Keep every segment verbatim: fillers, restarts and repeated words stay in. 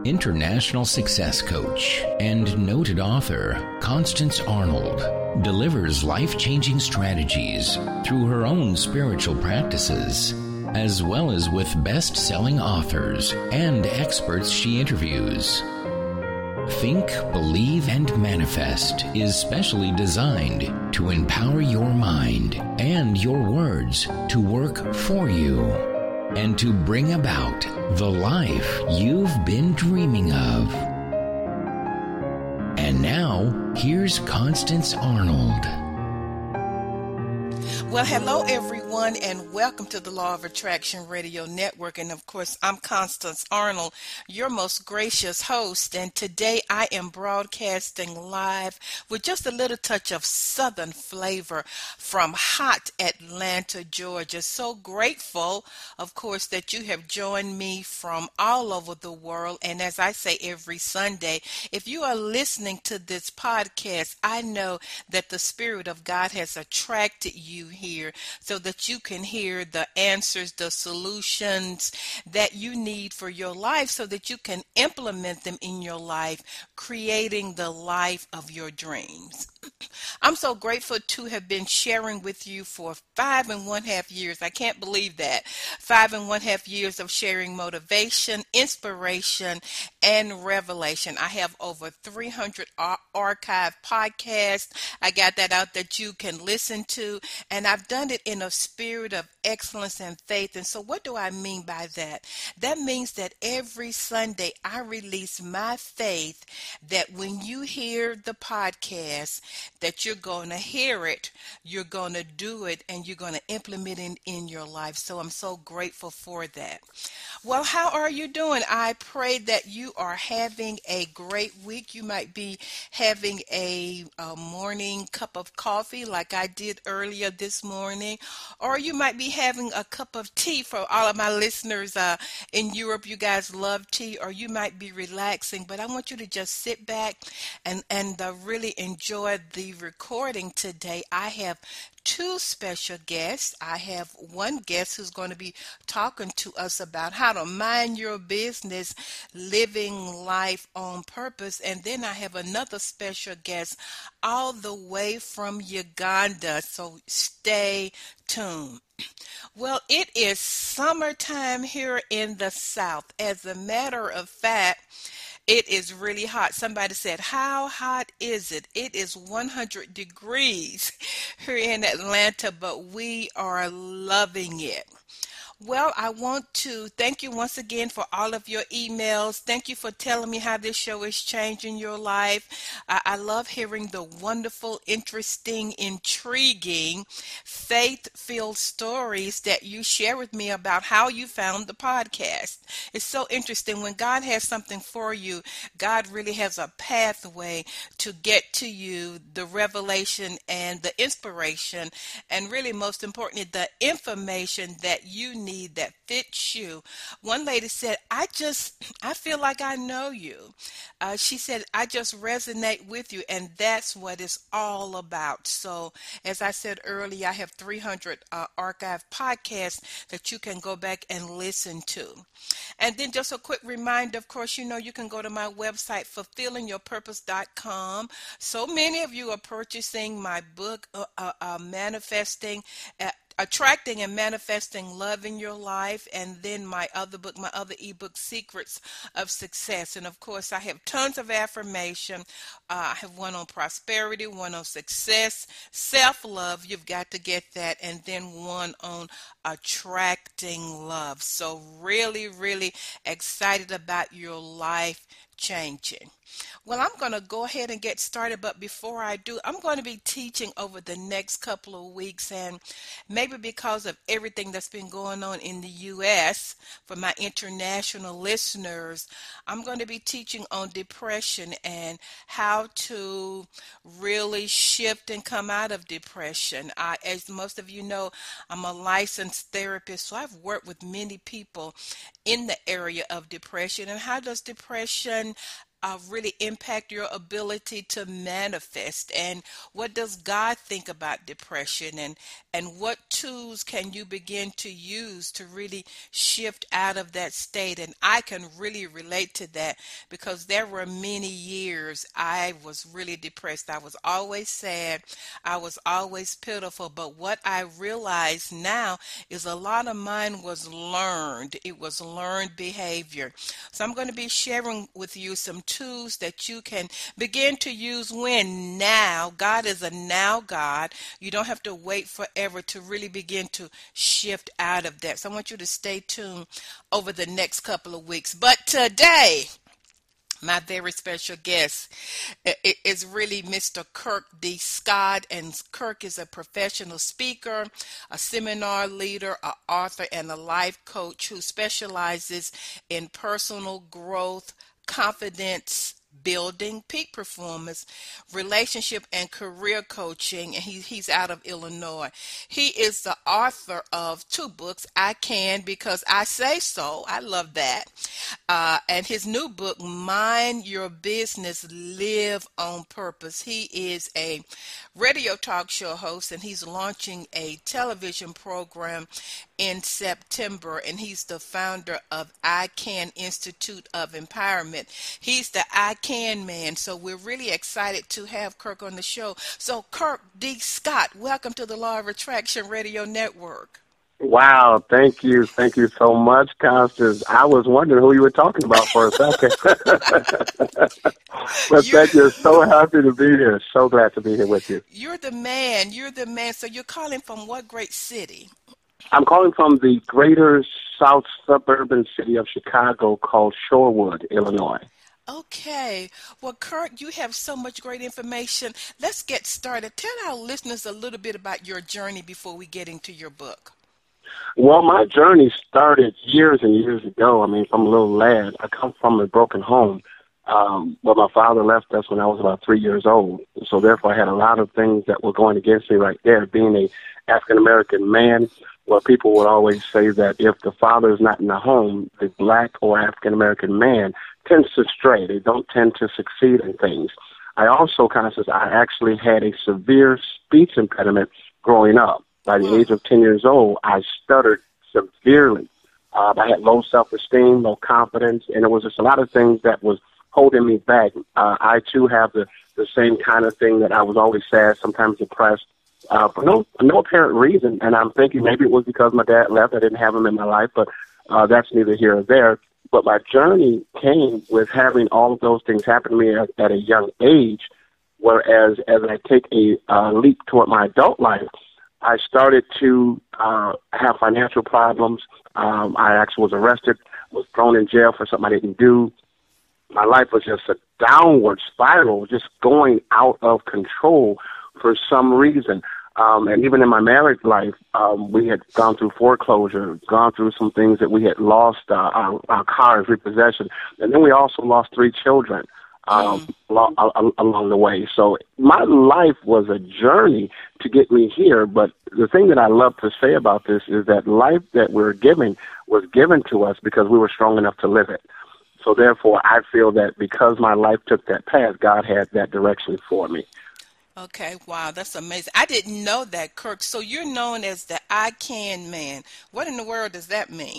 International success coach and noted author Constance Arnold delivers life-changing strategies through her own spiritual practices, as well as with best-selling authors and experts she interviews. Think, Believe, and Manifest is specially designed to empower your mind and your words to work for you and to bring about the life you've been dreaming of. And now, here's Constance Arnold. Well, hello, everyone, and welcome to the Law of Attraction Radio Network. And, of course, I'm Constance Arnold, your most gracious host. And today I am broadcasting live with just a little touch of Southern flavor from hot Atlanta, Georgia. So grateful, of course, that you have joined me from all over the world. And as I say every Sunday, if you are listening to this podcast, I know that the Spirit of God has attracted you here so that you can hear the answers, the solutions that you need for your life so that you can implement them in your life, creating the life of your dreams. I'm so grateful to have been sharing with you for five and one half years. I can't believe that. Five and one half years of sharing motivation, inspiration, and revelation. I have over three hundred ar- archive podcasts. I got that out that you can listen to, and I've done it in a spirit of excellence and faith. And so what do I mean by that? That means that every Sunday I release my faith that when you hear the podcast, that you're going to hear it, you're going to do it, and you're going to implement it in your life. So I'm so grateful for that. Well, how are you doing? I pray that you are having a great week. You might be having a, a morning cup of coffee like I did earlier this morning, or you might be having a cup of tea. For all of my listeners uh, in Europe, you guys love tea, or you might be relaxing, but I want you to just sit back and, and uh, really enjoy the recording today. I have two special guests. I have one guest who's going to be talking to us about how to mind your business, living life on purpose. And then I have another special guest all the way from Uganda. So stay tuned. Well, it is summertime here in the South. As a matter of fact, it is really hot. Somebody said, how hot is it? It is one hundred degrees here in Atlanta, but we are loving it. Well, I want to thank you once again for all of your emails. Thank you for telling me how this show is changing your life. I, I love hearing the wonderful, interesting, intriguing, faith-filled stories that you share with me about how you found the podcast. It's so interesting. When God has something for you, God really has a pathway to get to you, the revelation and the inspiration, and really most importantly, the information that you need need that fits you. One lady said, I just, I feel like I know you. Uh, she said, I just resonate with you, and that's what it's all about. So, as I said earlier, I have three hundred uh, archive podcasts that you can go back and listen to. And then just a quick reminder, of course, you know, you can go to my website, fulfilling your purpose dot com. So many of you are purchasing my book, uh, uh, uh, Manifesting uh, Attracting and Manifesting Love in Your Life, and then my other book, my other ebook, Secrets of Success. And of course, I have tons of affirmation. Uh, I have one on prosperity, one on success, self-love, you've got to get that, and then one on attracting love. So really, really excited about your life changing. Well, I'm going to go ahead and get started, but before I do, I'm going to be teaching over the next couple of weeks, and maybe because of everything that's been going on in the U S, for my international listeners, I'm going to be teaching on depression and how to really shift and come out of depression. I, as most of you know, I'm a licensed therapist, so I've worked with many people in the area of depression. And how does depression uh, really impact your ability to manifest? And what does God think about depression? And, and what tools can you begin to use to really shift out of that state? And I can really relate to that because there were many years I was really depressed. I was always sad. I was always pitiful. But what I realize now is a lot of mine was learned. It was learned behavior. So I'm going to be sharing with you some tools that you can begin to use when now. God is a now God. You don't have to wait forever to really begin to shift out of that. So I want you to stay tuned over the next couple of weeks. But today, my very special guest is really Mister Kirk D. Scott, and Kirk is a professional speaker, a seminar leader, an author, and a life coach who specializes in personal growth, confidence building, peak performance, relationship, and career coaching. And he, he's out of Illinois. He is the author of two books, I Can Because I Say So. I love that. Uh, and his new book, Mind Your Business, Live on Purpose. He is a radio talk show host, and he's launching a television program in September, and he's the founder of I Can Institute of Empowerment. He's the I Can man, so we're really excited to have Kirk on the show. So Kirk D. Scott, welcome to the Law of Attraction Radio Network. Wow, thank you. Thank you so much, Constance. I was wondering who you were talking about for a second. But thank you. So happy to be here. So glad to be here with you. You're the man. You're the man. So you're calling from what great city? I'm calling from the greater south suburban city of Chicago called Shorewood, Illinois. Okay. Well, Kirk, you have so much great information. Let's get started. Tell our listeners a little bit about your journey before we get into your book. Well, my journey started years and years ago. I mean, from a little lad. I come from a broken home. Um, but my father left us when I was about three years old. So therefore, I had a lot of things that were going against me right there. Being a African-American man, well, people would always say that if the father is not in the home, the black or African-American man tends to stray. They don't tend to succeed in things. I also, Constance, I actually had a severe speech impediment growing up. By the age of ten years old, I stuttered severely. Uh, I had low self-esteem, low confidence, and it was just a lot of things that was holding me back. Uh, I, too, have the, the same kind of thing that I was always sad, sometimes depressed, uh, for no no apparent reason. And I'm thinking maybe it was because my dad left. I didn't have him in my life, but uh, that's neither here or there. But my journey came with having all of those things happen to me at, at a young age, whereas as I take a uh, leap toward my adult life, I started to uh, have financial problems. Um, I actually was arrested, was thrown in jail for something I didn't do. My life was just a downward spiral, just going out of control for some reason. Um, and even in my married life, um, we had gone through foreclosure, gone through some things that we had lost, uh, our, our cars, repossession. And then we also lost three children um, mm. lo- along the way. So my life was a journey to get me here. But the thing that I love to say about this is that life that we're given was given to us because we were strong enough to live it. So therefore, I feel that because my life took that path, God had that direction for me. Okay, wow, that's amazing. I didn't know that, Kirk. So you're known as the I Can man. What in the world does that mean?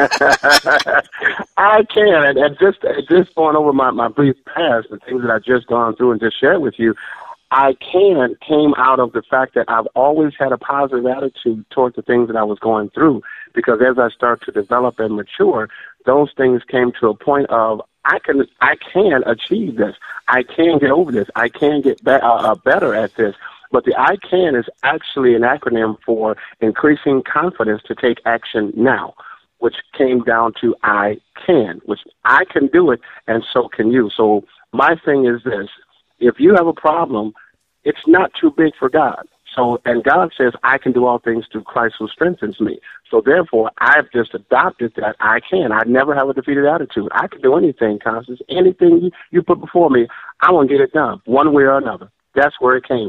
I can. And, and just, just going over my, my brief past, the things that I've just gone through and just shared with you, I can came out of the fact that I've always had a positive attitude towards the things that I was going through, because as I start to develop and mature, those things came to a point of I can I can achieve this. I can get over this. I can get be- uh, better at this. But the I can is actually an acronym for increasing confidence to take action now, which came down to I can, which I can do it, and so can you. So my thing is this. If you have a problem, it's not too big for God. So, and God says, I can do all things through Christ who strengthens me. So therefore, I've just adopted that I can. I never have a defeated attitude. I can do anything, Constance. Anything you, you put before me, I want to get it done, one way or another. That's where it came from.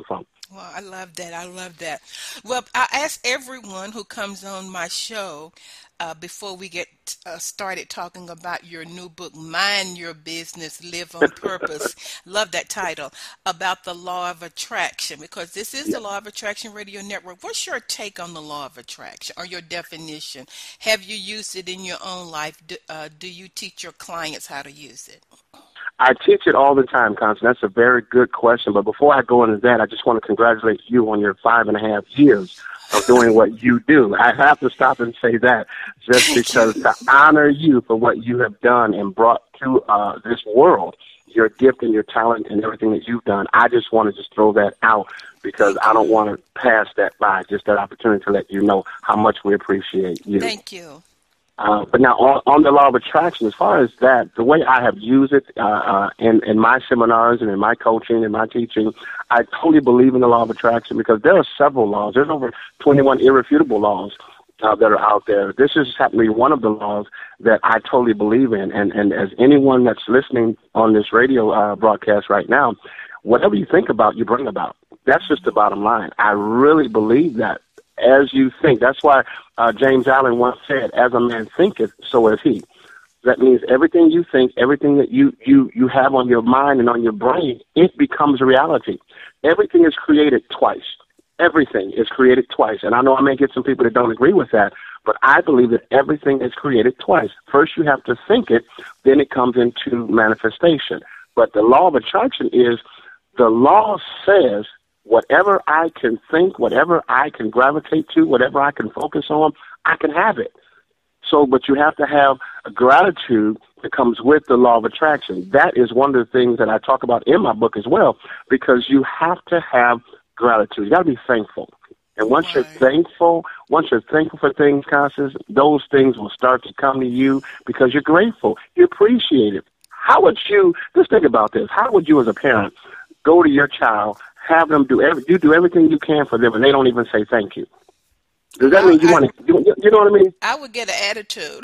Well, I love that. I love that. Well, I ask everyone who comes on my show uh, before we get uh, started talking about your new book, Mind Your Business, Live on Purpose. Love that title, about the law of attraction, because this is the Law of Attraction Radio Network. What's your take on the law of attraction, or your definition? Have you used it in your own life? Do, uh, do you teach your clients how to use it? I teach it all the time, Constance. That's a very good question. But before I go into that, I just want to congratulate you on your five and a half years of doing what you do. I have to stop and say that just because to honor you for what you have done and brought to uh, this world, your gift and your talent and everything that you've done. I just want to just throw that out because I don't want to pass that by, just that opportunity to let you know how much we appreciate you. Thank you. Uh, but now on, on the law of attraction, as far as that, the way I have used it uh, uh, in, in my seminars and in my coaching and my teaching, I totally believe in the law of attraction because there are several laws. There's over twenty-one irrefutable laws uh, that are out there. This is happening to be one of the laws that I totally believe in. And, and as anyone that's listening on this radio uh, broadcast right now, whatever you think about, you bring about. That's just the bottom line. I really believe that. As you think. That's why uh, James Allen once said, as a man thinketh, so is he. That means everything you think, everything that you, you, you have on your mind and on your brain, it becomes a reality. Everything is created twice. Everything is created twice. And I know I may get some people that don't agree with that, but I believe that everything is created twice. First you have to think it, then it comes into manifestation. But the law of attraction is, the law says, whatever I can think, whatever I can gravitate to, whatever I can focus on, I can have it. So, but you have to have a gratitude that comes with the law of attraction. That is one of the things that I talk about in my book as well, because you have to have gratitude. You got to be thankful. And once right. you're thankful, once you're thankful for things, Constance, those things will start to come to you because you're grateful. You appreciate it. How would you, just think about this, how would you as a parent go to your child, have them do every, you do everything you can for them, and they don't even say thank you? Does that I, mean you I, want to? You, you know what I mean? I would get an attitude.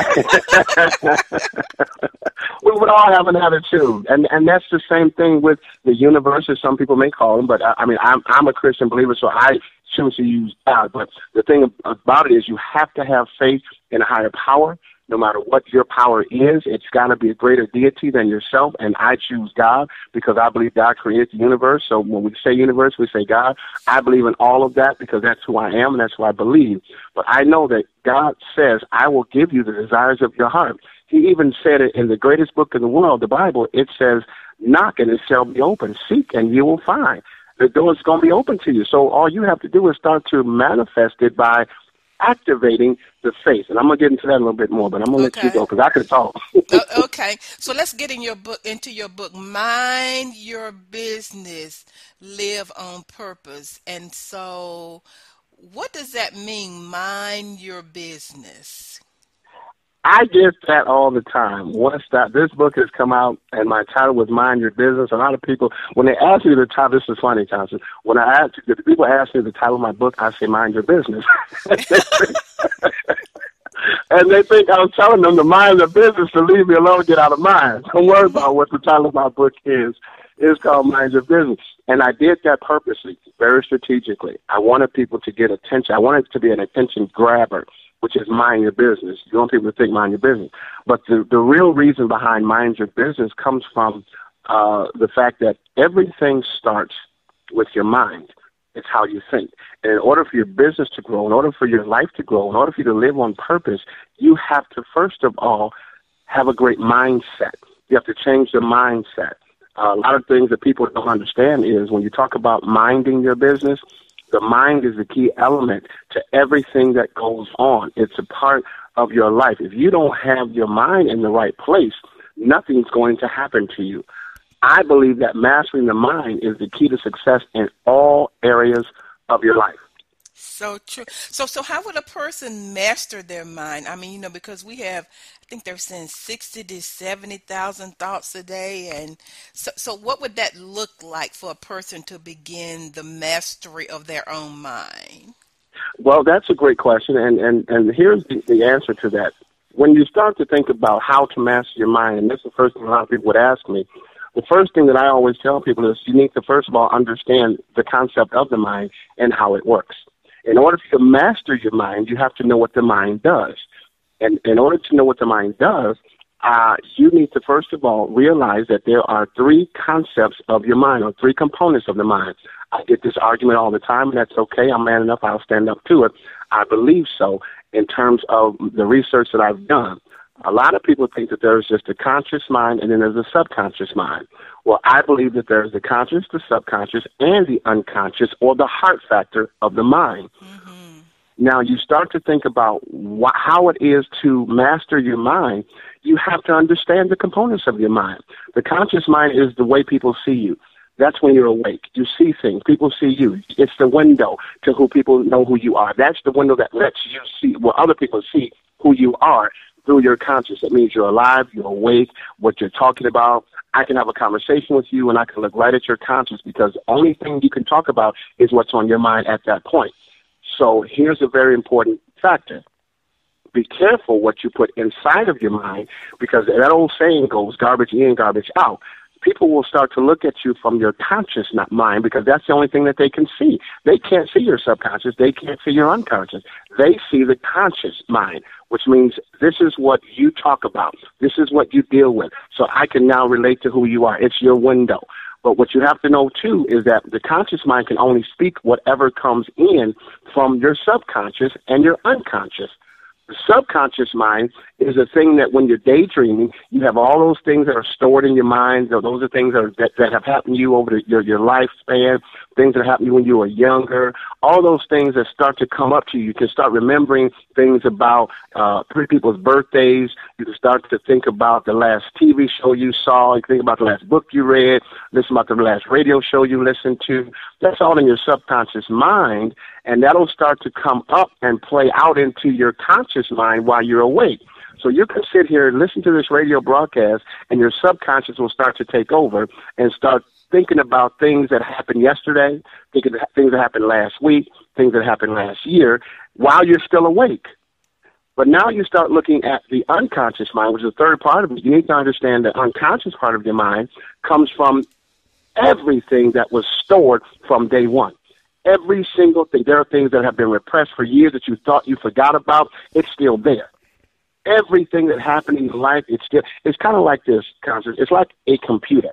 We would all have an attitude, and and that's the same thing with the universe, as some people may call them. But I, I mean, I'm I'm a Christian believer, so I choose to use God. But the thing about it is, you have to have faith in a higher power. No matter what your power is, it's got to be a greater deity than yourself, and I choose God because I believe God created the universe. So when we say universe, we say God. I believe in all of that because that's who I am and that's who I believe. But I know that God says, I will give you the desires of your heart. He even said it in the greatest book in the world, the Bible. It says, knock and it shall be open. Seek and you will find. The door is going to be open to you. So all you have to do is start to manifest it by activating the faith. And I'm going to get into that a little bit more, but I'm going to okay. let you go because I could talk. uh, okay. So let's get in your book, into your book, Mind Your Business, Live on Purpose. And so what does that mean, mind your business? I get that all the time. Once that this book has come out and my title was Mind Your Business, a lot of people, when they ask me the title, this is funny, Thompson. When I ask, if people ask me the title of my book, I say Mind Your Business. And they think I was telling them to mind their business, to leave me alone, get out of mine. Don't worry about what the title of my book is. It's called Mind Your Business. And I did that purposely, very strategically. I wanted people to get attention. I wanted it to be an attention grabber, which is mind your business. You want people to think mind your business. But the, the real reason behind mind your business comes from uh, the fact that everything starts with your mind. It's how you think. And in order for your business to grow, in order for your life to grow, in order for you to live on purpose, you have to, first of all, have a great mindset. You have to change your mindset. Uh, a lot of things that people don't understand is when you talk about minding your business, the mind is the key element to everything that goes on. It's a part of your life. If you don't have your mind in the right place, nothing's going to happen to you. I believe that mastering the mind is the key to success in all areas of your life. So true. So, so how would a person master their mind? I mean, you know, because we have, I think they're saying sixty to seventy thousand thoughts a day. And so, so what would that look like for a person to begin the mastery of their own mind? Well, that's a great question. And, and, and here's the, the answer to that. When you start to think about how to master your mind, and this is the first thing a lot of people would ask me, The first thing that I always tell people is you need to, first of all, understand the concept of the mind and how it works. In order to master your mind, you have to know what the mind does. And in order to know what the mind does, uh, you need to, first of all, realize that there are three concepts of your mind, or three components of the mind. I get this argument all the time, and that's okay. I'm man enough. I'll stand up to it. I believe so in terms of the research that I've done. A lot of people think that there's just a conscious mind and then there's a subconscious mind. Well, I believe that there's the conscious, the subconscious, and the unconscious, or the heart factor of the mind. Mm-hmm. Now, you start to think about wh- how it is to master your mind. You have to understand the components of your mind. The conscious mind is the way people see you. That's when you're awake. You see things. People see you. It's the window to who people know who you are. That's the window that lets you see, well, other people see who you are through your conscious. That means you're alive, you're awake, what you're talking about. I can have a conversation with you, and I can look right at your conscious, because the only thing you can talk about is what's on your mind at that point. So here's a very important factor. Be careful what you put inside of your mind, because that old saying goes, garbage in, garbage out. People will start to look at you from your conscious not mind, because that's the only thing that they can see. They can't see your subconscious. They can't see your unconscious. They see the conscious mind, which means this is what you talk about. This is what you deal with. So I can now relate to who you are. It's your window. But what you have to know, too, is that the conscious mind can only speak whatever comes in from your subconscious and your unconscious. The subconscious mind is a thing that when you're daydreaming, you have all those things that are stored in your mind. Those are things that, are, that, that have happened to you over the, your, your lifespan, things that happened to you when you were younger, all those things that start to come up to you. You can start remembering things about uh, three people's birthdays. You can start to think about the last T V show you saw. You can think about the last book you read, listen about the last radio show you listened to. That's all in your subconscious mind, and that'll start to come up and play out into your conscious mind while you're awake. So you can sit here and listen to this radio broadcast, and your subconscious will start to take over and start thinking about things that happened yesterday, thinking of things that happened last week, things that happened last year, while you're still awake. But now you start looking at the unconscious mind, which is the third part of it. You need to understand the unconscious part of your mind comes from everything that was stored from day one. Every single thing. There are things that have been repressed for years that you thought you forgot about. It's still there. Everything that happened in your life, it's still, it's kind of like this, Constance. It's like a computer.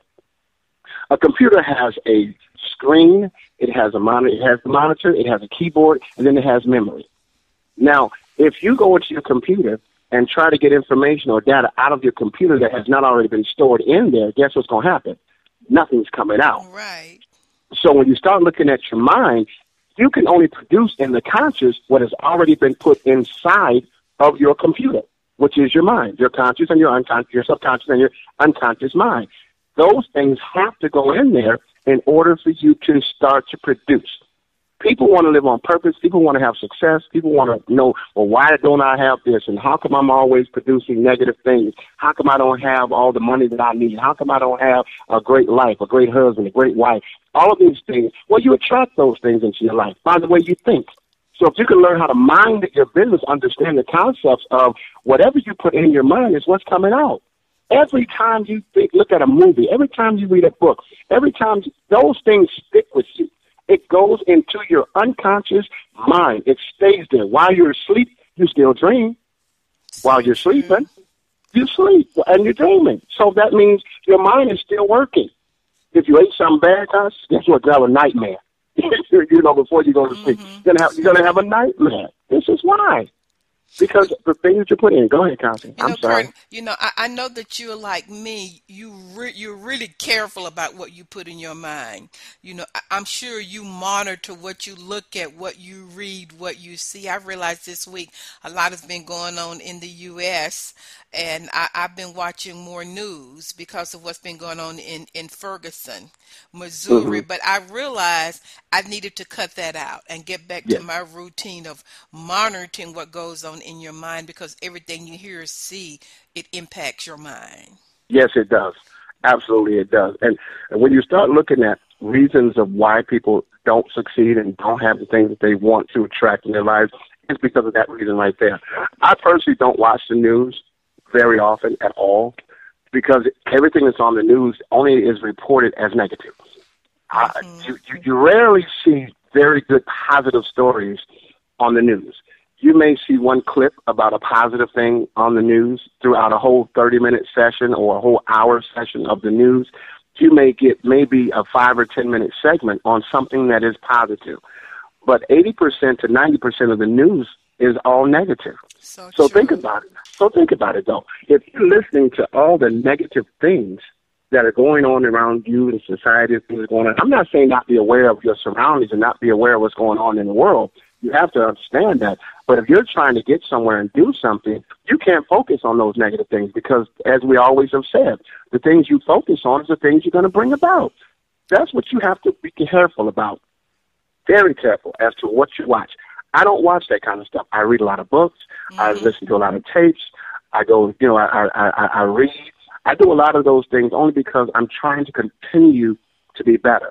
A computer has a screen, it has a monitor, it has the monitor, it has a keyboard, and then it has memory. Now, if you go into your computer and try to get information or data out of your computer that has not already been stored in there, guess what's going to happen? Nothing's coming out. Right. So when you start looking at your mind, you can only produce in the conscious what has already been put inside of your computer, which is your mind, your conscious and your unconscious, your subconscious and your unconscious mind. Those things have to go in there in order for you to start to produce. People want to live on purpose. People want to have success. People want to know, well, why don't I have this? And how come I'm always producing negative things? How come I don't have all the money that I need? How come I don't have a great life, a great husband, a great wife? All of these things. Well, you attract those things into your life by the way you think. So if you can learn how to mind your business, understand the concepts of whatever you put in your mind is what's coming out. Every time you think, look at a movie, every time you read a book, every time those things stick with you. It goes into your unconscious mind. It stays there. While you're asleep, you still dream. While you're sleeping, you sleep and you're dreaming. So that means your mind is still working. If you ate something bad, guess what? You have a nightmare. You know, before you go to sleep, mm-hmm. you're gonna have you're gonna have a nightmare. This is why. Because the things that you put in. Go ahead, Constance. I'm know, sorry. Kurt, you know, I, I know that you're like me. You re- you're really careful about what you put in your mind. You know, I, I'm sure you monitor what you look at, what you read, what you see. I realized this week a lot has been going on in the U S and I, I've been watching more news because of what's been going on in, in Ferguson, Missouri. Mm-hmm. But I realized I needed to cut that out and get back yeah. to my routine of monitoring what goes on in your mind, because everything you hear or see, it impacts your mind. Yes, it does. Absolutely, it does. And, and when you start looking at reasons of why people don't succeed and don't have the things that they want to attract in their lives, it's because of that reason right there. I personally don't watch the news very often at all. because everything that's on the news only is reported as negative. Uh, you, you, you rarely see very good positive stories on the news. You may see one clip about a positive thing on the news throughout a whole thirty-minute session or a whole hour session of the news. You may get maybe a five or ten-minute segment on something that is positive. But eighty percent to ninety percent of the news is all negative. So, so think about it. So think about it, though. If you're listening to all the negative things that are going on around you in society, things going on, I'm not saying not be aware of your surroundings and not be aware of what's going on in the world. You have to understand that. But if you're trying to get somewhere and do something, you can't focus on those negative things because, as we always have said, the things you focus on is the things you're going to bring about. That's what you have to be careful about. Very careful as to what you watch. I don't watch that kind of stuff. I read a lot of books. Mm-hmm. I listen to a lot of tapes. I go, you know, I, I, I, I read. I do a lot of those things only because I'm trying to continue to be better.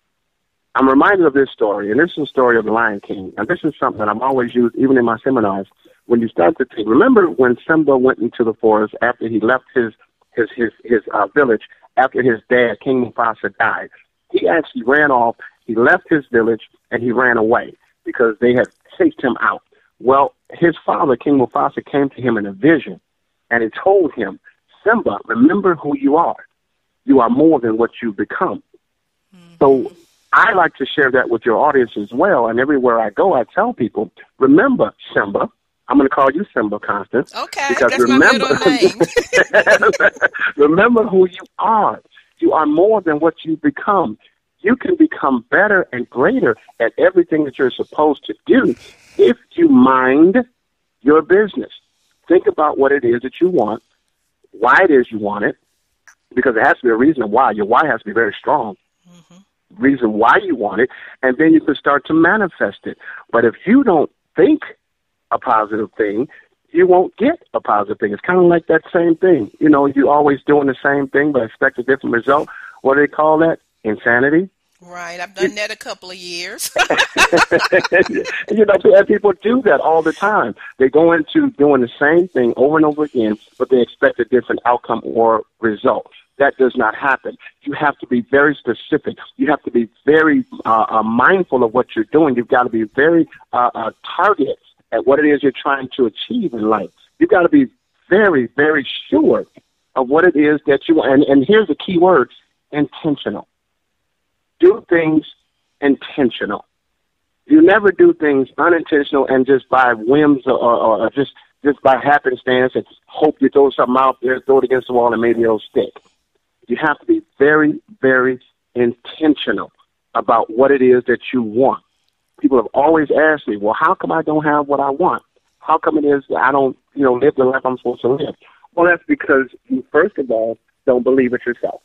I'm reminded of this story, and this is the story of the Lion King. And this is something that I've always used, even in my seminars. When you start to think, remember when Simba went into the forest after he left his his his, his uh, village, after his dad, King Mufasa, died. He actually ran off. He left his village, and he ran away because they had chased him out. Well, his father, King Mufasa, came to him in a vision, and he told him, Simba, remember who you are. You are more than what you've become. Mm-hmm. So I like to share that with your audience as well, and everywhere I go, I tell people, remember, Simba, I'm going to call you Simba, Constance. Okay, because that's remember, my middle name. Remember who you are. You are more than what you've become. You can become better and greater at everything that you're supposed to do if you mind your business. Think about what it is that you want, why it is you want it, because there has to be a reason why. Your why has to be very strong. Mm-hmm. Reason why you want it, and then you can start to manifest it. But if you don't think a positive thing, you won't get a positive thing. It's kind of like that same thing. You know, you're always doing the same thing but expect a different result. What do they call that? Insanity. Right. I've done that a couple of years. You know, and people do that all the time. They go into doing the same thing over and over again, but they expect a different outcome or result. That does not happen. You have to be very specific. You have to be very uh, uh, mindful of what you're doing. You've got to be very uh, uh, targeted at what it is you're trying to achieve in life. You've got to be very, very sure of what it is that you want. And, and here's the key word, intentional. Do things intentional. You never do things unintentional and just by whims or, or, or just, just by happenstance and hope you throw something out there, throw it against the wall, and maybe it'll stick. You have to be very, very intentional about what it is that you want. People have always asked me, well, how come I don't have what I want? How come it is that I don't, you know, live the life I'm supposed to live? Well, that's because you, first of all, don't believe it yourself.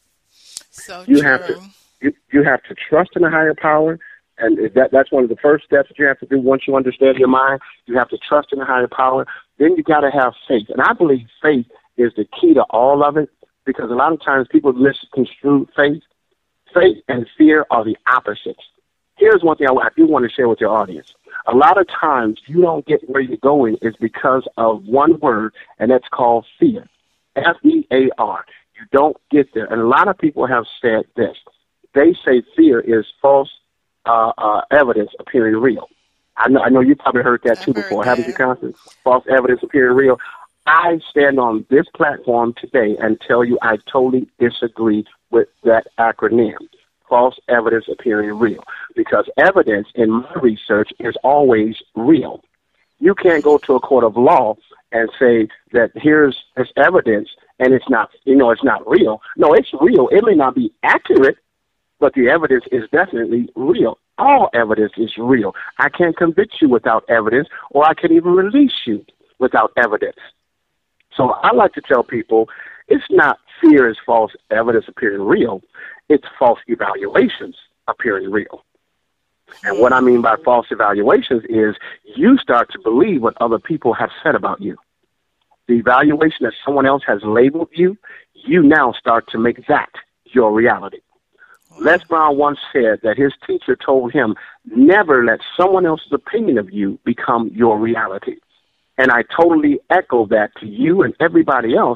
So you true. have to you, you have to trust in a higher power, and that that's one of the first steps that you have to do once you understand your mind. You have to trust in a higher power. Then you got to have faith, and I believe faith is the key to all of it, because a lot of times people misconstrue faith. Faith and fear are the opposites. Here's one thing I, I do want to share with your audience. A lot of times you don't get where you're going is because of one word, and that's called fear. F E A R. You don't get there. And a lot of people have said this. They say fear is false uh, uh, evidence appearing real. I know, I know you probably heard that too I've before, that. haven't you, Constance? False evidence appearing real. I stand on this platform today and tell you I totally disagree with that acronym, false evidence appearing real, because evidence in my research is always real. You can't go to a court of law and say that here's this evidence and it's not, you know, it's not real. No, it's real. It may not be accurate, but the evidence is definitely real. All evidence is real. I can't convict you without evidence, or I can even release you without evidence. So I like to tell people it's not fear is false evidence appearing real. It's false evaluations appearing real. And what I mean by false evaluations is you start to believe what other people have said about you. The evaluation that someone else has labeled you, you now start to make that your reality. Les Brown once said that his teacher told him, never let someone else's opinion of you become your reality. And I totally echo that to you and everybody else.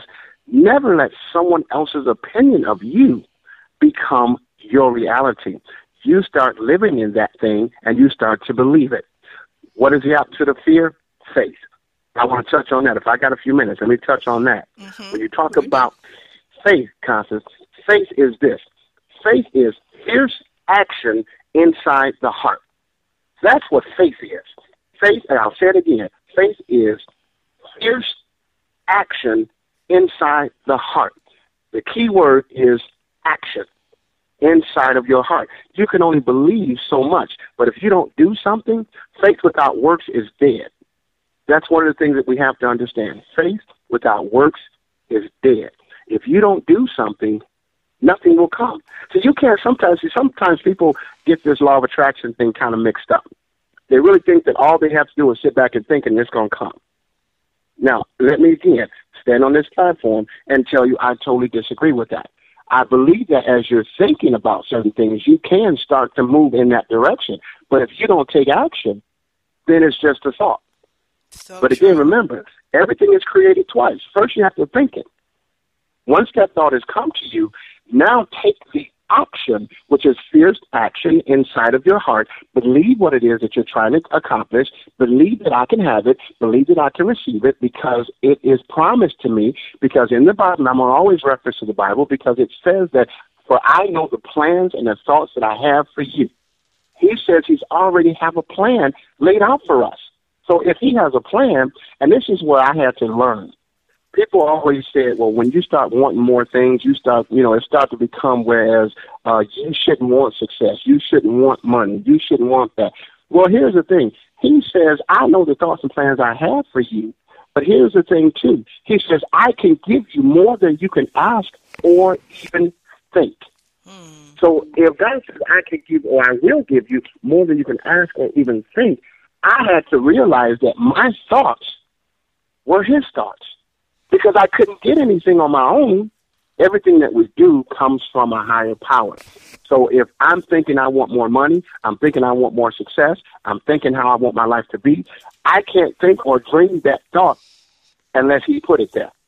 Never let someone else's opinion of you become your reality. You start living in that thing, and you start to believe it. What is the opposite of fear? Faith. I want to touch on that. If I got a few minutes, let me touch on that. Mm-hmm. When you talk about faith, Constance, faith is this. Faith is fierce action inside the heart. That's what faith is. Faith, and I'll say it again, faith is fierce action inside the heart. The key word is action inside of your heart. You can only believe so much, but if you don't do something, faith without works is dead. That's one of the things that we have to understand. Faith without works is dead. If you don't do something, nothing will come. So you can't sometimes, see, sometimes people get this law of attraction thing kind of mixed up. They really think that all they have to do is sit back and think and it's going to come. Now, let me again stand on this platform and tell you I totally disagree with that. I believe that as you're thinking about certain things, you can start to move in that direction. But if you don't take action, then it's just a thought. So but again, true. Remember, everything is created twice. First, you have to think it. Once that thought has come to you, now take the action, which is fierce action inside of your heart. Believe what it is that you're trying to accomplish. Believe that I can have it. Believe that I can receive it because it is promised to me. Because in the Bible, I'm going to always reference to the Bible because it says that, for I know the plans and the thoughts that I have for you. He says he's already have a plan laid out for us. So if he has a plan, and this is where I had to learn. People always said, well, when you start wanting more things, you start, you know, it starts to become whereas uh, you shouldn't want success. You shouldn't want money. You shouldn't want that. Well, here's the thing. He says, I know the thoughts and plans I have for you. But here's the thing, too. He says, I can give you more than you can ask or even think. Hmm. So if God says I can give or I will give you more than you can ask or even think, I had to realize that my thoughts were his thoughts. Because I couldn't get anything on my own. Everything that we do comes from a higher power. So if I'm thinking I want more money, I'm thinking I want more success, I'm thinking how I want my life to be, I can't think or dream that thought unless he put it there.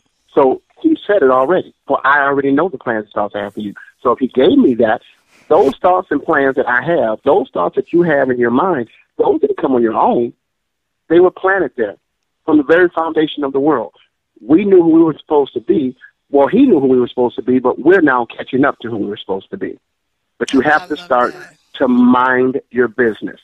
So he said it already. For I already know the plans and thoughts I have for you. So if he gave me that, those thoughts and plans that I have, those thoughts that you have in your mind, those didn't come on your own. They were planted there from the very foundation of the world. We knew who we were supposed to be. Well, he knew who we were supposed to be, but we're now catching up to who we were supposed to be. But you have to start that. to mind your business.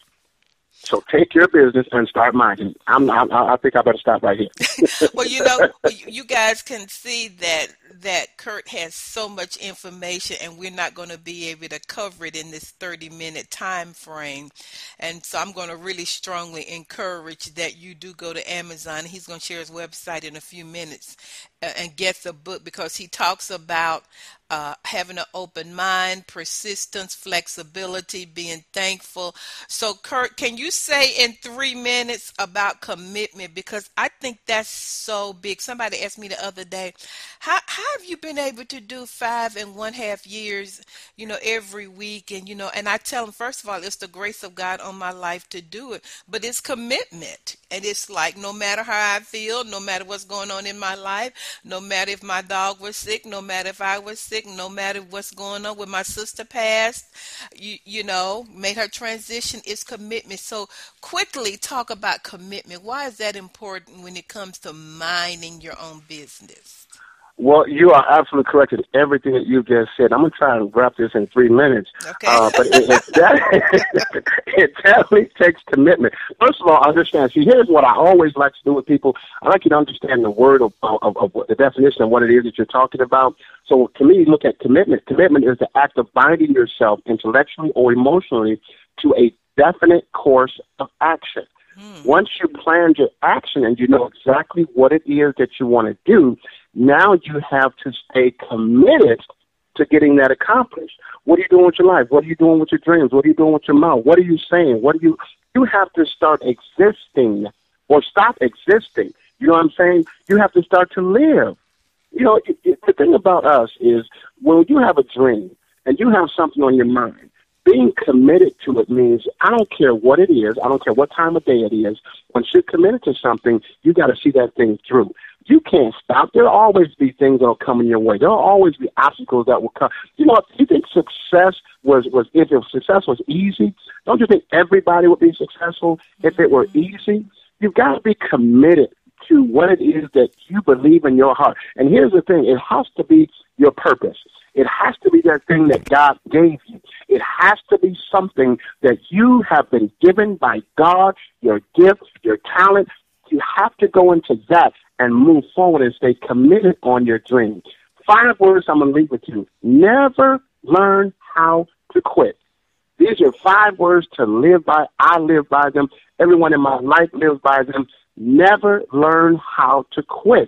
So take your business and start minding. I'm, I'm, I think I better stop right here. Well, you know, you guys can see that that Kurt has so much information, and we're not going to be able to cover it in this thirty-minute time frame. And so I'm going to really strongly encourage that you do go to Amazon. He's going to share his website in a few minutes uh, and get the book because he talks about Uh, having an open mind, persistence, flexibility, being thankful. So, Kurt, can you say in three minutes about commitment? Because I think that's so big. Somebody asked me the other day, how, how have you been able to do five and one half years, you know, every week? And, you know, and I tell them, first of all, it's the grace of God on my life to do it, but it's commitment. And it's like, no matter how I feel, no matter what's going on in my life, no matter if my dog was sick, no matter if I was sick, no matter what's going on with my sister passed, you, you know, made her transition, is commitment. So quickly talk about commitment. Why is that important when it comes to minding your own business? Well, you are absolutely correct in everything that you just said. I'm going to try and wrap this in three minutes. Okay. Uh, but it, it, that, it definitely takes commitment. First of all, understand. See, here's what I always like to do with people. I like you to understand the word of, of, of what, the definition of what it is that you're talking about. So to me, look at commitment. Commitment is the act of binding yourself intellectually or emotionally to a definite course of action. Hmm. Once you plan your action and you know exactly what it is that you want to do, now you have to stay committed to getting that accomplished. What are you doing with your life? What are you doing with your dreams? What are you doing with your mouth? What are you saying? What are you? You have to start existing or stop existing. You know what I'm saying? You have to start to live. You know, it, it, the thing about us is when you have a dream and you have something on your mind, being committed to it means I don't care what it is. I don't care what time of day it is. Once you're committed to something, you got to see that thing through. you can't stop. There'll always be things that will come in your way. There'll always be obstacles that will come. You know, if you think success was, was if success was easy, don't you think everybody would be successful if it were easy? You've got to be committed to what it is that you believe in your heart. And here's the thing. It has to be your purpose. It has to be that thing that God gave you. It has to be something that you have been given by God, your gift, your talent. You have to go into that and move forward and stay committed on your dream. Five words I'm going to leave with you. Never learn how to quit. These are five words to live by. I live by them. Everyone in my life lives by them. Never learn how to quit.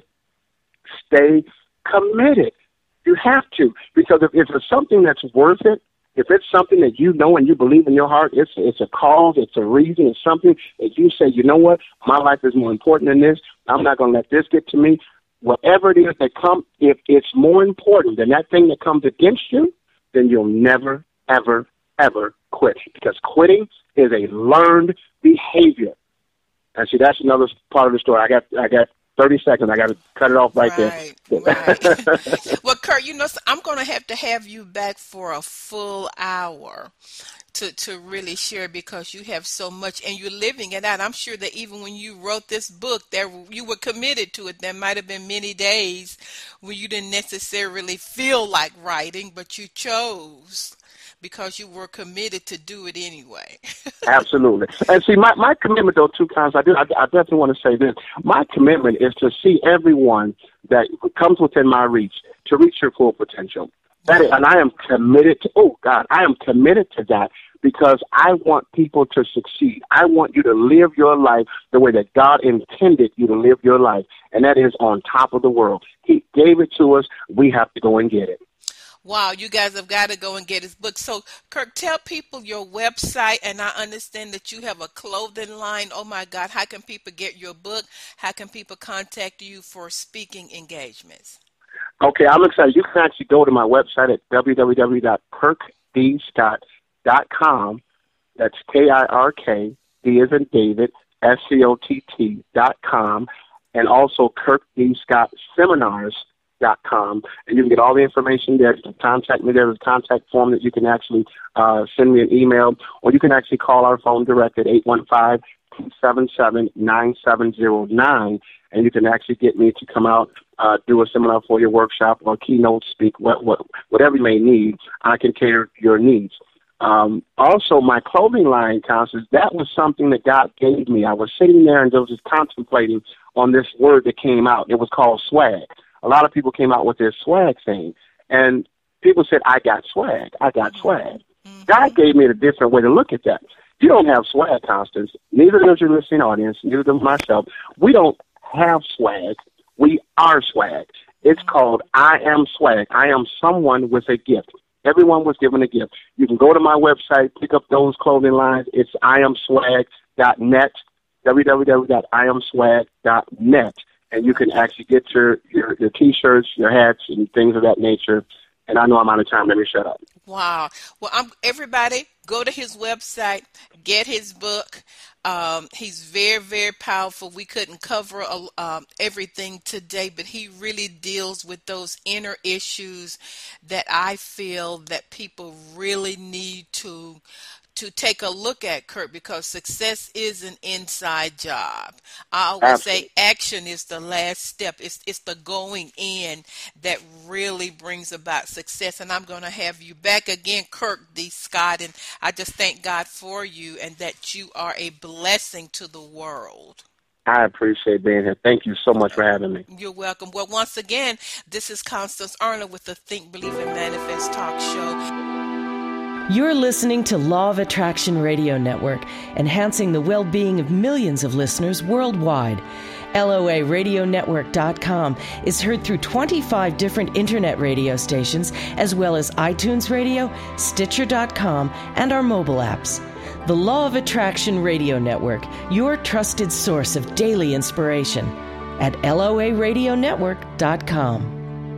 Stay committed. You have to, because if, if it's something that's worth it, if it's something that you know and you believe in your heart, it's it's a cause, it's a reason, it's something that you say, you know what, my life is more important than this. I'm not going to let this get to me. Whatever it is that comes, if it's more important than that thing that comes against you, then you'll never, ever, ever quit. Because quitting is a learned behavior. And see, that's another part of the story. I got, I got. thirty seconds. I got to cut it off right, right there. Right. Well, Kurt, you know, I'm going to have to have you back for a full hour to, to really share, because you have so much and you're living it out. I'm sure that even when you wrote this book, there you were committed to it. There might have been many days where you didn't necessarily feel like writing, but you chose because you were committed to do it anyway. Absolutely. And see, my, my commitment, though, two times, I, do, I, I definitely want to say this. My commitment is to see everyone that comes within my reach to reach your full potential. That is, and I am committed to, oh, God, I am committed to that because I want people to succeed. I want you to live your life the way that God intended you to live your life, and that is on top of the world. He gave it to us. We have to go and get it. Wow, you guys have got to go and get his book. So, Kirk, tell people your website, and I understand that you have a clothing line. Oh, my God, how can people get your book? How can people contact you for speaking engagements? Okay, I'm excited. You can actually go to my website at w w w dot kirk d scott dot com. That's K I R K, D as in David, S C O T T dot com, and also Kirk D. Scott Seminars dot com, and you can get all the information there. You can contact me. There's a contact form that you can actually uh, send me an email, or you can actually call our phone direct at eight one five, two seven seven, nine seven zero nine, and you can actually get me to come out, uh, do a seminar for your workshop or keynote speak, what, what, whatever you may need. I can cater to your needs. Um, also, my clothing line, Constance, that was something that God gave me. I was sitting there and just contemplating on this word that came out. It was called swag. A lot of people came out with this swag thing, and people said, I got swag, I got swag. Mm-hmm. God gave me a different way to look at that. You don't have swag, Constance. Neither does your listening audience, neither does myself. We don't have swag. We are swag. It's mm-hmm. called I am swag. I am someone with a gift. Everyone was given a gift. You can go to my website, pick up those clothing lines. It's I am swag dot net, w w w dot i am swag dot net. And you can actually get your, your, your T-shirts, your hats, and things of that nature. And I know I'm out of time. Let me shut up. Wow. Well, I'm, everybody, go to his website, get his book. Um, he's very, very powerful. We couldn't cover uh, um, everything today, but he really deals with those inner issues that I feel that people really need to to take a look at, Kurt, because success is an inside job. I always Absolutely. say action is the last step. It's it's the going in that really brings about success. And I'm going to have you back again, Kirk D. Scott, and I just thank God for you and that you are a blessing to the world. I appreciate being here. Thank you so much for having me. You're welcome. Well, once again, this is Constance Arnold with the Think, Believe, and Manifest Talk Show. You're listening to Law of Attraction Radio Network, enhancing the well-being of millions of listeners worldwide. L O A radio network dot com is heard through twenty-five different internet radio stations, as well as iTunes Radio, Stitcher dot com, and our mobile apps. The Law of Attraction Radio Network, your trusted source of daily inspiration, at L O A radio network dot com.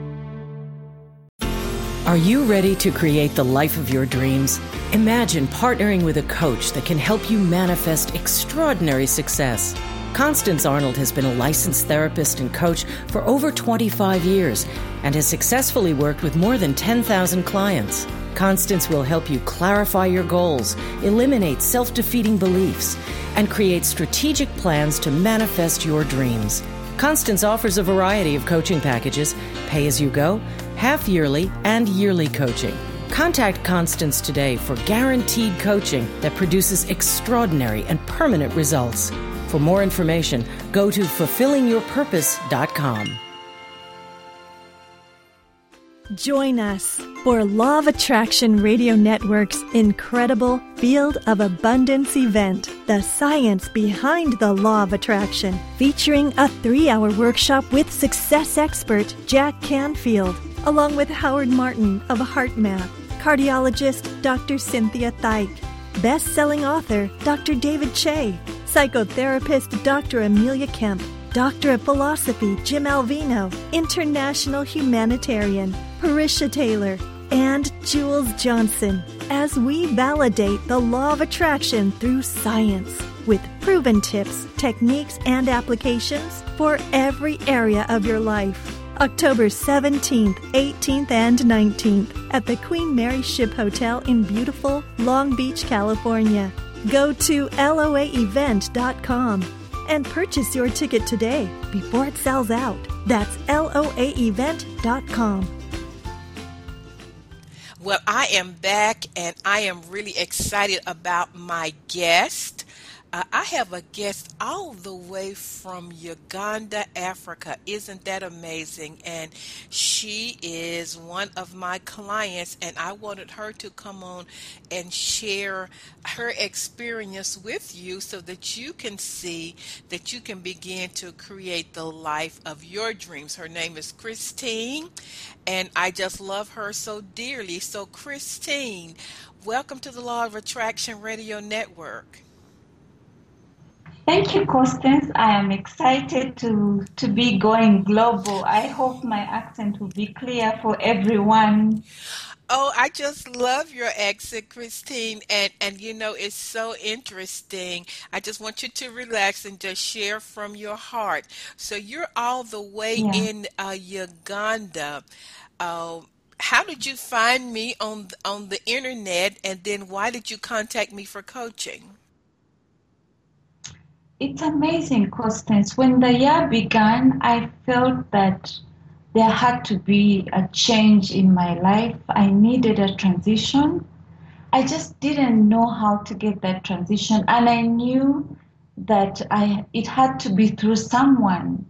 Are you ready to create the life of your dreams? Imagine partnering with a coach that can help you manifest extraordinary success. Constance Arnold has been a licensed therapist and coach for over twenty-five years and has successfully worked with more than ten thousand clients. Constance will help you clarify your goals, eliminate self-defeating beliefs, and create strategic plans to manifest your dreams. Constance offers a variety of coaching packages, pay-as-you-go, half-yearly, and yearly coaching. Contact Constance today for guaranteed coaching that produces extraordinary and permanent results. For more information, go to fulfilling your purpose dot com. Join us for Law of Attraction Radio Network's incredible Field of Abundance event, The Science Behind the Law of Attraction, featuring a three-hour workshop with success expert Jack Canfield, along with Howard Martin of HeartMath, cardiologist Doctor Cynthia Thaik, best-selling author Doctor David Che, psychotherapist Doctor Amelia Kemp, Doctor of Philosophy Jim Alvino, international humanitarian Parisha Taylor, and Jules Johnson, as we validate the law of attraction through science with proven tips, techniques, and applications for every area of your life. October seventeenth, eighteenth, and nineteenth at the Queen Mary Ship Hotel in beautiful Long Beach, California. Go to L O A event dot com and purchase your ticket today before it sells out. That's L O A event dot com. Well, I am back, and I am really excited about my guest. Uh, I have a guest all the way from Uganda, Africa. Isn't that amazing? And she is one of my clients, and I wanted her to come on and share her experience with you so that you can see that you can begin to create the life of your dreams. Her name is Christine, and I just love her so dearly. So, Christine, welcome to the Law of Attraction Radio Network. Thank you, Constance. I am excited to, to be going global. I hope my accent will be clear for everyone. Oh, I just love your accent, Christine. And, and you know, it's so interesting. I just want you to relax and just share from your heart. So you're all the way yeah. in uh, Uganda. Uh, how did you find me on, on the internet? And then why did you contact me for coaching? It's amazing, Constance. When the year began, I felt that there had to be a change in my life. I needed a transition. I just didn't know how to get that transition, and I knew that I it had to be through someone.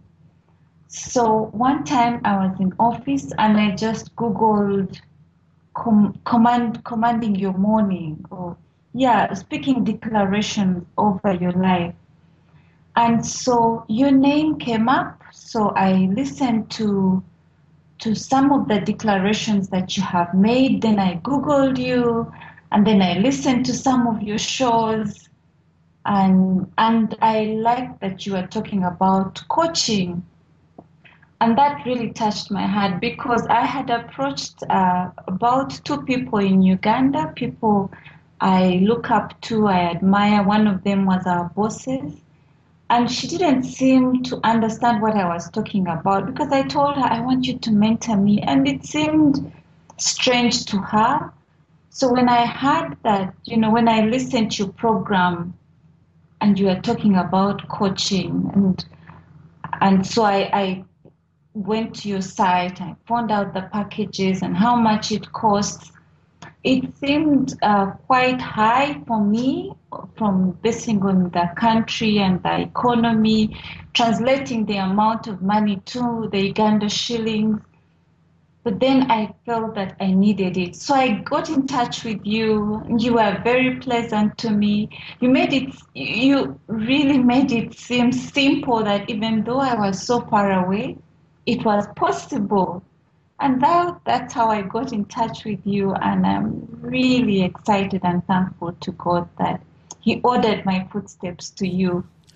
So one time I was in office and I just Googled com- command commanding your morning, or yeah, speaking declarations over your life. And so your name came up, so I listened to to some of the declarations that you have made. Then I Googled you, and then I listened to some of your shows, and and I liked that you were talking about coaching. And that really touched my heart, because I had approached uh, about two people in Uganda, people I look up to, I admire. One of them was our bosses. And she didn't seem to understand what I was talking about, because I told her, I want you to mentor me. And it seemed strange to her. So when I heard that, you know, when I listened to your program and you were talking about coaching, and and so I, I went to your site, I found out the packages and how much it costs. It seemed uh, quite high for me, from basing on the country and the economy, translating the amount of money to the Uganda shillings. But then I felt that I needed it. So I got in touch with you. You were very pleasant to me. You made it, you really made it seem simple, that even though I was so far away, it was possible. And that, that's how I got in touch with you, and I'm really excited and thankful to God that He ordered my footsteps to you.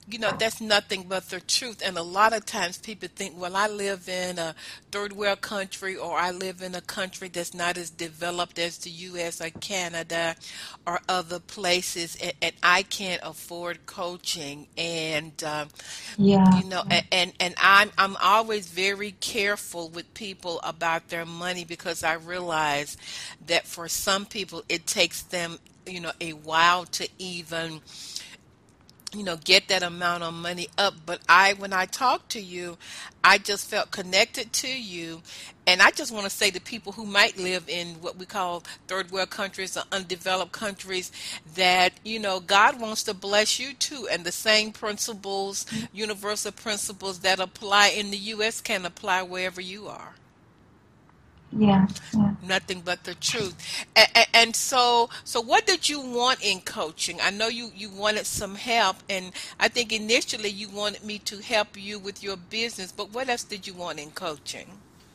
You know, that's nothing but the truth. And a lot of times people think, well, I live in a third world country, or I live in a country that's not as developed as the U S or Canada or other places, and, and I can't afford coaching. And, uh, Yeah. you know, a- and, and I'm, I'm always very careful with people about their money, because I realize that for some people it takes them, you know, a while to even, you know, get that amount of money up. But I, when I talked to you, I just felt connected to you. And I just want to say to people who might live in what we call third world countries or undeveloped countries, that, you know, God wants to bless you too. And the same principles, universal principles that apply in the U S can apply wherever you are. Yeah. Yeah. Nothing but the truth. And, and so, so what did you want in coaching? I know you, you wanted some help, and I think initially you wanted me to help you with your business, but what else did you want in coaching?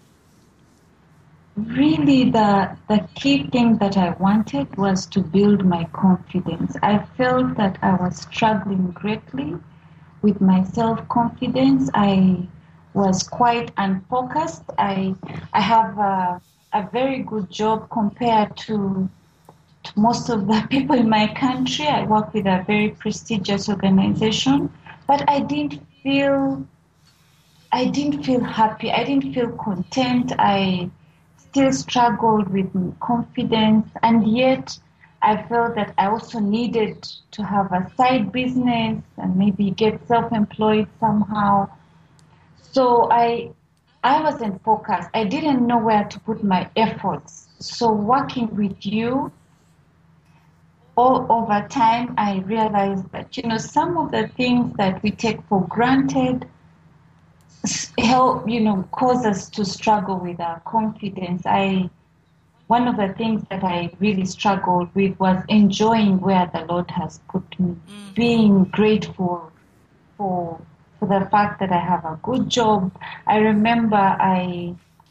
Really, the the key thing that I wanted was to build my confidence. I felt that I was struggling greatly with my self-confidence. I was quite unfocused. I I have a, a very good job compared to, to most of the people in my country. I work with a very prestigious organization, but I didn't feel I didn't feel happy. I didn't feel content. I still struggled with confidence, and yet I felt that I also needed to have a side business and maybe get self-employed somehow. So I I wasn't focused. I didn't know where to put my efforts. So working with you, all over time, I realized that, you know, some of the things that we take for granted help, you know, cause us to struggle with our confidence. I One of the things that I really struggled with was enjoying where the Lord has put me, mm-hmm. being grateful for for the fact that I have a good job. I remember I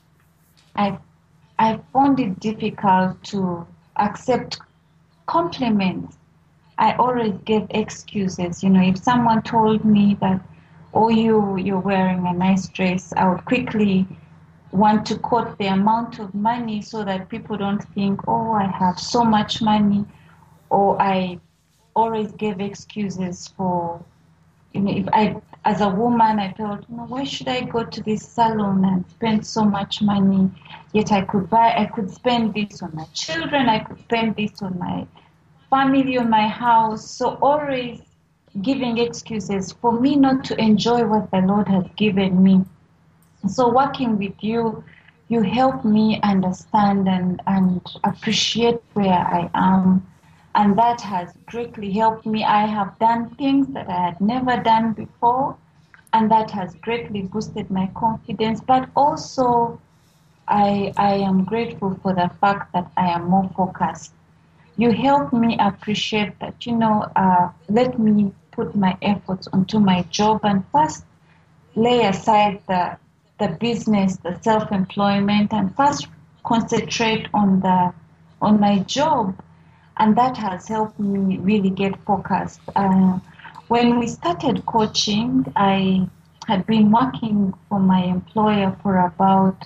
I I found it difficult to accept compliments. I always gave excuses. You know, if someone told me that, oh, you, you're wearing a nice dress, I would quickly want to quote the amount of money so that people don't think, oh, I have so much money. Or I always gave excuses for, you know, if I, as a woman, I felt, you know, why should I go to this salon and spend so much money? Yet I could buy, I could spend this on my children, I could spend this on my family, on my house. So always giving excuses for me not to enjoy what the Lord has given me. So working with you, you help me understand and, and appreciate where I am. And that has greatly helped me. I have done things that I had never done before, and that has greatly boosted my confidence. But also, I, I am grateful for the fact that I am more focused. You help me appreciate that, you know, uh, let me put my efforts onto my job and first lay aside the the business, the self-employment, and first concentrate on the on my job. And that has helped me really get focused. Uh, when we started coaching, I had been working for my employer for about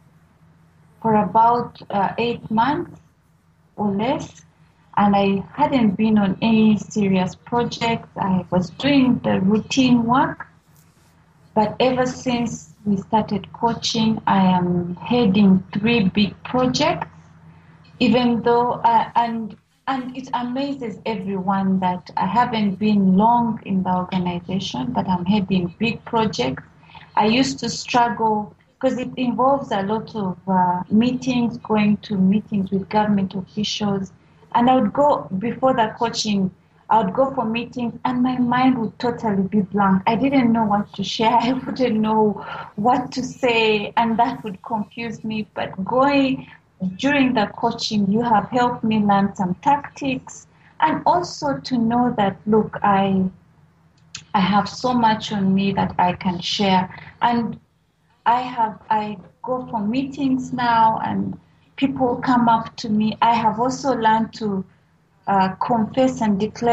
for about uh, eight months or less, and I hadn't been on any serious projects. I was doing the routine work, but ever since we started coaching, I am heading three big projects, even though, uh, and and it amazes everyone that I haven't been long in the organization, but I'm heading big projects. I used to struggle because it involves a lot of uh, meetings, going to meetings with government officials. And I would go, before the coaching, I would go for meetings and my mind would totally be blank. I didn't know what to share. I wouldn't know what to say, and that would confuse me. But going during the coaching, you have helped me learn some tactics and also to know that, look, I I have so much on me that I can share. And I have I go for meetings now and people come up to me. I have also learned to uh, confess and declare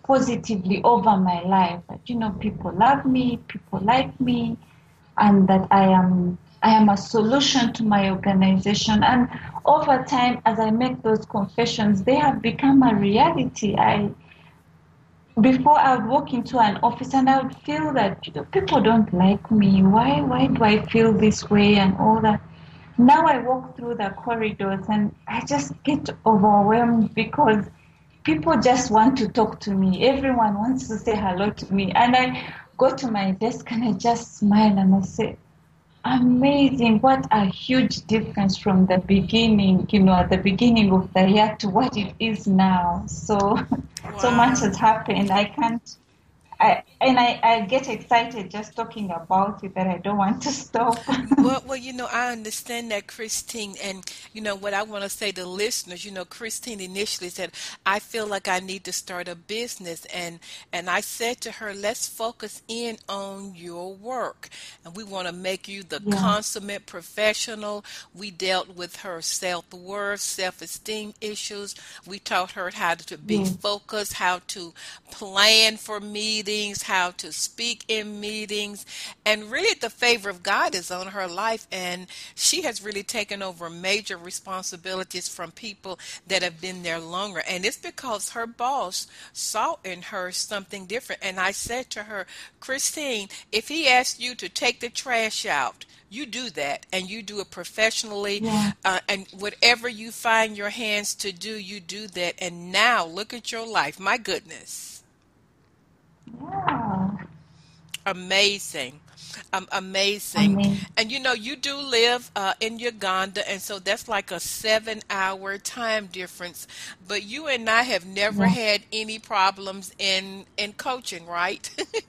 positively over my life. That, you know, people love me, people like me, and that I am I am a solution to my organization. And over time, as I make those confessions, they have become a reality. I Before I would walk into an office and I would feel that, you know, people don't like me. Why why do I feel this way and all that? Now I walk through the corridors and I just get overwhelmed because people just want to talk to me. Everyone wants to say hello to me. And I go to my desk and I just smile and I say, amazing, what a huge difference from the beginning, you know, at the beginning of the year to what it is now. So, wow. So much has happened. I can't, I, and I, I get excited just talking about it that I don't want to stop. well, well, you know, I understand that, Christine. And, you know, what I want to say to listeners, you know, Christine initially said, I feel like I need to start a business. And, and I said to her, let's focus in on your work. And we want to make you the yeah. consummate professional. We dealt with her self-worth, self-esteem issues. We taught her how to be yeah. focused, how to plan for meetings, how to speak in meetings, and really the favor of God is on her life, and she has really taken over major responsibilities from people that have been there longer. And it's because her boss saw in her something different. And I said to her, Christine, if he asked you to take the trash out, you do that, and you do it professionally, yeah. uh, and whatever you find your hands to do, you do that. And now look at your life. My goodness. Yeah. Amazing. Um, amazing. amazing. And you know, you do live uh, in Uganda, and so that's like a seven hour time difference. But you and I have never yeah. had any problems in, in coaching, right?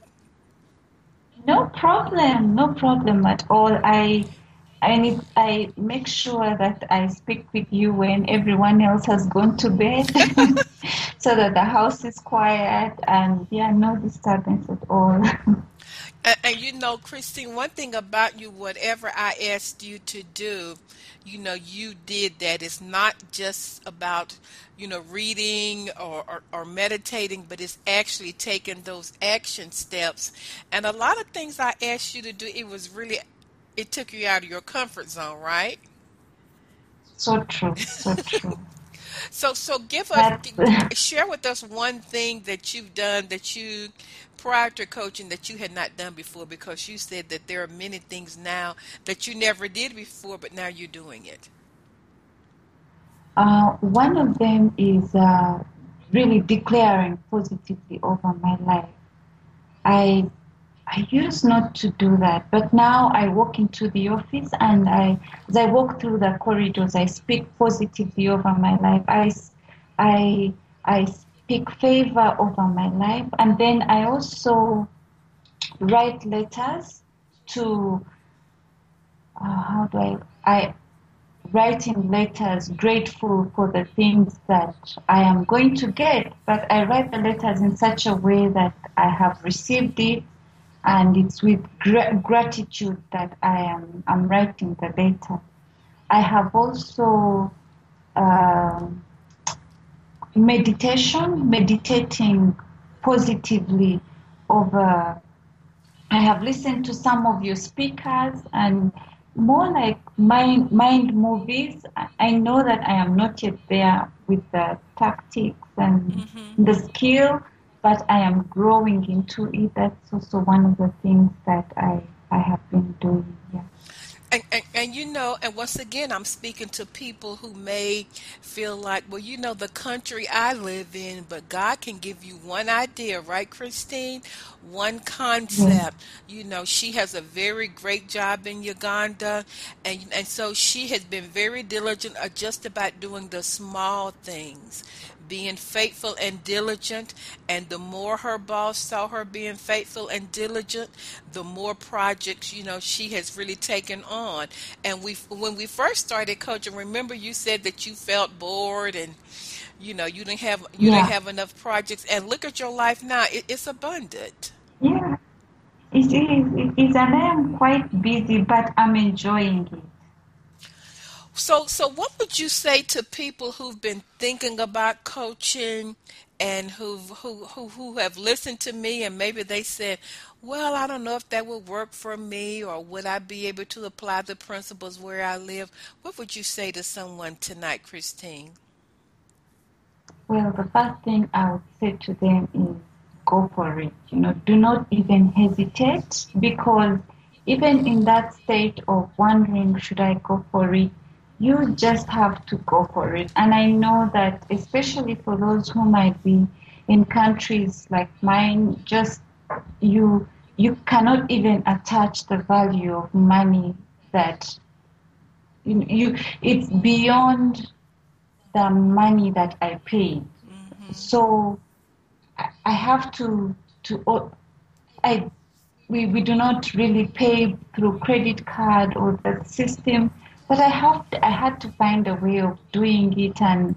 No problem. No problem at all. I I need, I make sure that I speak with you when everyone else has gone to bed so that the house is quiet and yeah, no disturbance at all. And, and you know, Christine, one thing about you, whatever I asked you to do, you know, you did that. It's not just about, you know, reading or, or, or meditating, but it's actually taking those action steps. And a lot of things I asked you to do, it was really, it took you out of your comfort zone, right? So true, so true. So, so give us, That's... share with us one thing that you've done that you, prior to coaching, that you had not done before, because you said that there are many things now that you never did before, but now you're doing it. Uh, one of them is uh, really declaring positively over my life. I I used not to do that, but now I walk into the office and I, as I walk through the corridors, I speak positively over my life. I, I, I speak favor over my life, and then I also write letters to, uh, how do I, I, writing letters grateful for the things that I am going to get, but I write the letters in such a way that I have received it, and it's with gra- gratitude that I am I'm writing the letter. I have also uh, meditation, meditating positively over. I have listened to some of your speakers and more like mind, mind movies. I know that I am not yet there with the tactics and mm-hmm. the skill, but I am growing into it. That's also one of the things that I, I have been doing. Yeah. And, and, and you know, and once again, I'm speaking to people who may feel like, well, you know, the country I live in, but God can give you one idea, right, Christine? One concept. Yes. You know, she has a very great job in Uganda, and and so she has been very diligent at just about doing the small things, being faithful and diligent. And the more her boss saw her being faithful and diligent, the more projects, you know, she has really taken on. And we, when we first started coaching, remember you said that you felt bored and, you know, you didn't have you yeah. didn't have enough projects. And look at your life now; it, it's abundant. Yeah, it is. It is, and I am quite busy, but I'm enjoying it. So, so what would you say to people who've been thinking about coaching and who who who who have listened to me and maybe they said, well, I don't know if that would work for me, or would I be able to apply the principles where I live? What would you say to someone tonight, Christine? Well, the first thing I would say to them is go for it. You know, do not even hesitate, because even in that state of wondering, should I go for it, you just have to go for it. And I know that especially for those who might be in countries like mine, just you you cannot even attach the value of money that you, you it's beyond the money that I paid. Mm-hmm. So I have to to I we, we do not really pay through credit card or the system, but I have to, I had to find a way of doing it, and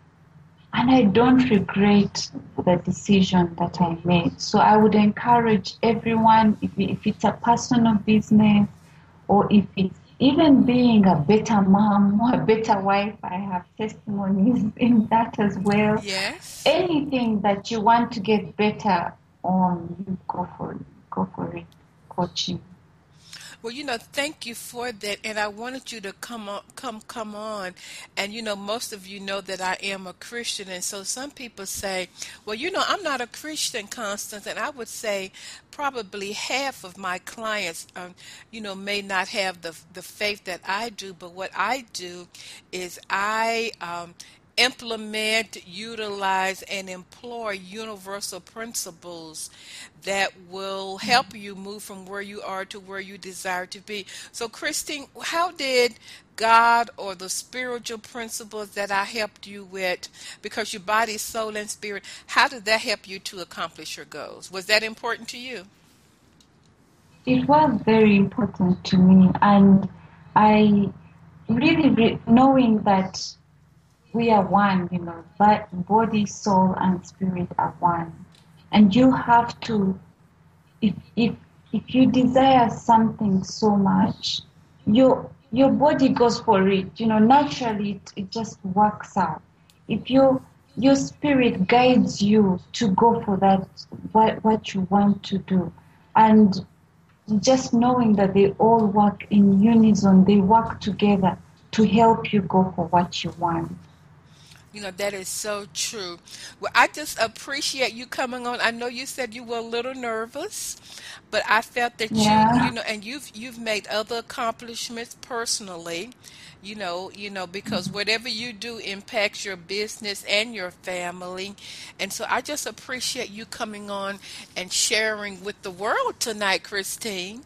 and I don't regret the decision that I made. So I would encourage everyone, if if it's a personal business, or if it's even being a better mom or a better wife, I have testimonies in that as well. Yes. Anything that you want to get better on, you go for it. Go for it. Coaching. Well, you know, thank you for that, and I wanted you to come on, come, come on, and you know, most of you know that I am a Christian, and so some people say, well, you know, I'm not a Christian, Constance, and I would say probably half of my clients, um, you know, may not have the the faith that I do, but what I do is I um, implement, utilize, and employ universal principles that will help you move from where you are to where you desire to be. So, Christine, how did God or the spiritual principles that I helped you with, because your body, soul, and spirit, how did that help you to accomplish your goals? Was that important to you? It was very important to me, and I really, re- knowing that we are one, you know, but body, soul, and spirit are one. And you have to, if if if you desire something so much, your your body goes for it. You know, naturally it, it just works out. If you your spirit guides you to go for that, what what you want to do, and just knowing that they all work in unison, they work together to help you go for what you want. You know, that is so true. Well, I just appreciate you coming on. I know you said you were a little nervous, but I felt that yeah. you, you know, and you've you've made other accomplishments personally, you know, you know, because whatever you do impacts your business and your family. And so I just appreciate you coming on and sharing with the world tonight, Christine.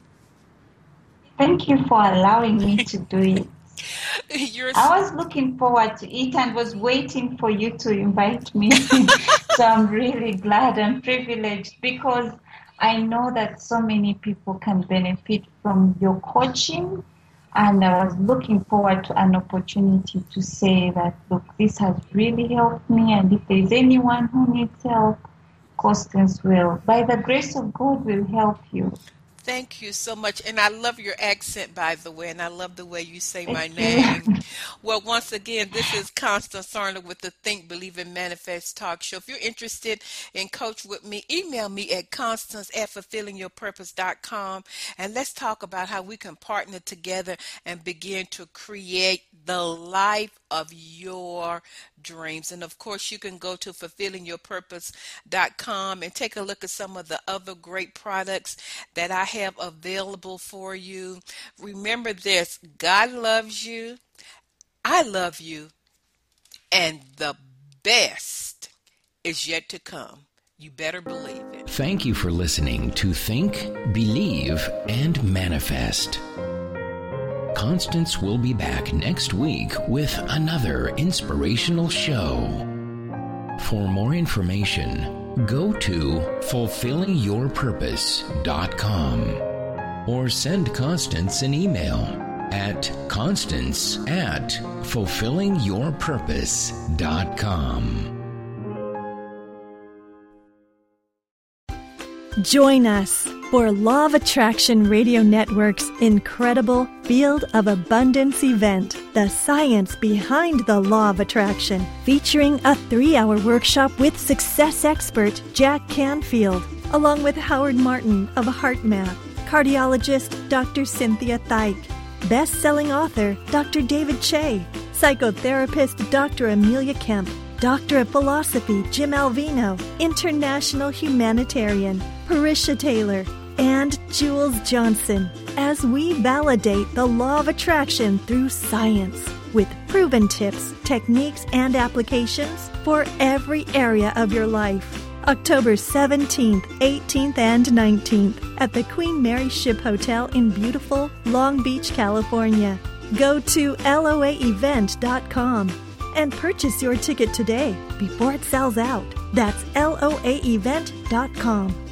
Thank you for allowing me to do it. You're I was looking forward to it and was waiting for you to invite me. So I'm really glad and privileged, because I know that so many people can benefit from your coaching. And I was looking forward to an opportunity to say that, look, this has really helped me. And if there's anyone who needs help, Constance will, by the grace of God, will help you. Thank you so much. And I love your accent, by the way, and I love the way you say my Thank name. you. Well, once again, this is Constance Arnold with the Think, Believe, and Manifest Talk Show. If you're interested in coach with me, email me at constance at fulfilling your purpose dot com, and let's talk about how we can partner together and begin to create the life of your dreams. And of course, you can go to fulfilling your purpose dot com and take a look at some of the other great products that I have available for you. Remember this: God loves you, I love you, and the best is yet to come. You better believe it. Thank you for listening to Think, Believe, and Manifest. Constance will be back next week with another inspirational show. For more information, go to fulfilling your purpose dot com or send Constance an email at constance at fulfilling your purpose dot com. Join us for Law of Attraction Radio Network's incredible Field of Abundance event, The Science Behind the Law of Attraction, featuring a three-hour workshop with success expert Jack Canfield, along with Howard Martin of HeartMath, cardiologist Doctor Cynthia Thaik, best-selling author Doctor David Che, psychotherapist Doctor Amelia Kemp, Doctor of Philosophy Jim Alvino, international humanitarian Parisha Taylor, and Jules Johnson, as we validate the law of attraction through science with proven tips, techniques, and applications for every area of your life. October seventeenth, eighteenth, and nineteenth at the Queen Mary Ship Hotel in beautiful Long Beach, California. Go to L O A event dot com and purchase your ticket today before it sells out. That's L O A event dot com.